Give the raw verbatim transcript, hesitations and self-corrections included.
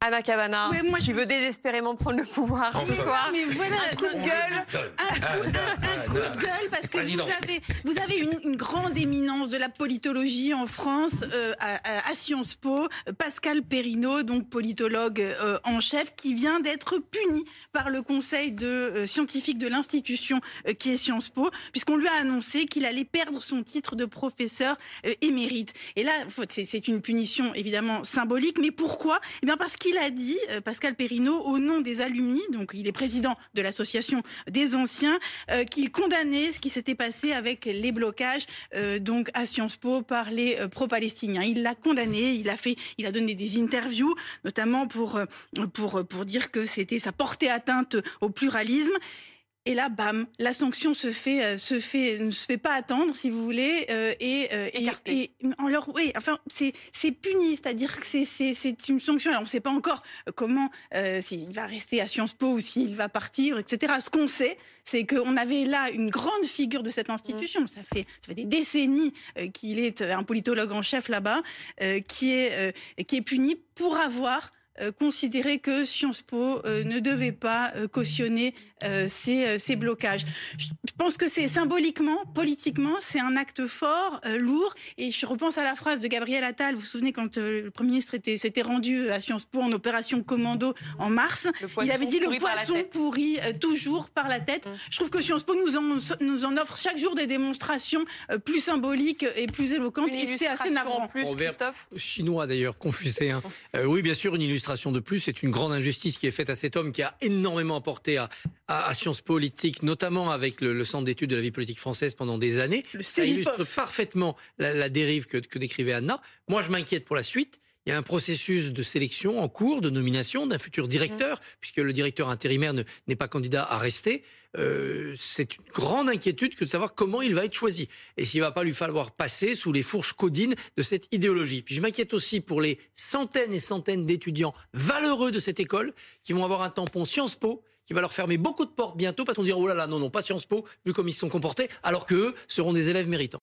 Anna Cavana, Ouais, moi, qui je- veut désespérément prendre le pouvoir ce Mais soir. non, mais voilà, Un coup de non, gueule. un coup, un coup de gueule parce que vous Président. avez, vous avez une, une grande éminence de la politologie en France euh, à, à- à Sciences Po, Pascal Perrineau, donc politologue euh, en chef, qui vient d'être puni par le conseil de, euh, scientifique de l'institution euh, qui est Sciences Po, puisqu'on lui a annoncé qu'il allait perdre son titre de professeur euh, émérite. Et là, faut- c'est c'est une punition évidemment symbolique, mais pourquoi ? Eh bien parce qu'il a dit, euh, Pascal Perrineau, au nom des alumni, donc il est président de l'association des anciens, euh, qu'il condamnait ce qui s'était passé avec les blocages euh, donc à Sciences Po par les euh, pro-palestiniens. Il l'a condamné, il a fait, il a donné des interviews, notamment pour euh, pour pour dire que c'était ça portait atteinte au pluralisme. Et là, bam, la sanction se fait, euh, se fait, ne se fait pas attendre, si vous voulez, euh, et, euh, et, Écartée. et alors, oui, enfin, c'est, c'est puni, c'est-à-dire que c'est, c'est, c'est une sanction. Alors, on ne sait pas encore comment, euh, s'il va rester à Sciences Po ou s'il va partir, et cetera. Ce qu'on sait, c'est qu'on avait là une grande figure de cette institution. Mmh. Ça fait, ça fait des décennies euh, qu'il est un politologue en chef là-bas, euh, qui est, euh, qui est puni pour avoir Euh, considérer que Sciences Po euh, ne devait pas euh, cautionner euh, ces, euh, ces blocages. Je pense que c'est symboliquement, politiquement, c'est un acte fort, euh, lourd. Et je repense à la phrase de Gabriel Attal. Vous vous souvenez quand euh, le Premier ministre était, s'était rendu à Sciences Po en opération commando en mars, il avait dit le poisson pourrit euh, toujours par la tête. Mmh. Je trouve que Sciences Po nous en, nous en offre chaque jour des démonstrations euh, plus symboliques et plus éloquentes. Une et c'est assez navrant. En plus, Christophe. Chinois d'ailleurs, confucéen. euh, oui, bien sûr, une illustration de plus, c'est une grande injustice qui est faite à cet homme qui a énormément apporté à, à, à Sciences Politiques, notamment avec le, le Centre d'études de la vie politique française pendant des années. Le Ça illustre parfaitement la, la dérive que, que décrivait Anna. Moi, je m'inquiète pour la suite. Il y a un processus de sélection en cours, de nomination d'un futur directeur, mmh. puisque le directeur intérimaire ne, n'est pas candidat à rester. Euh, c'est une grande inquiétude que de savoir comment il va être choisi. Et s'il ne va pas lui falloir passer sous les fourches codines de cette idéologie. Puis je m'inquiète aussi pour les centaines et centaines d'étudiants valeureux de cette école qui vont avoir un tampon Sciences Po qui va leur fermer beaucoup de portes bientôt parce qu'on dira oh là là, non, non, pas Sciences Po, vu comme ils se sont comportés, alors qu'eux seront des élèves méritants.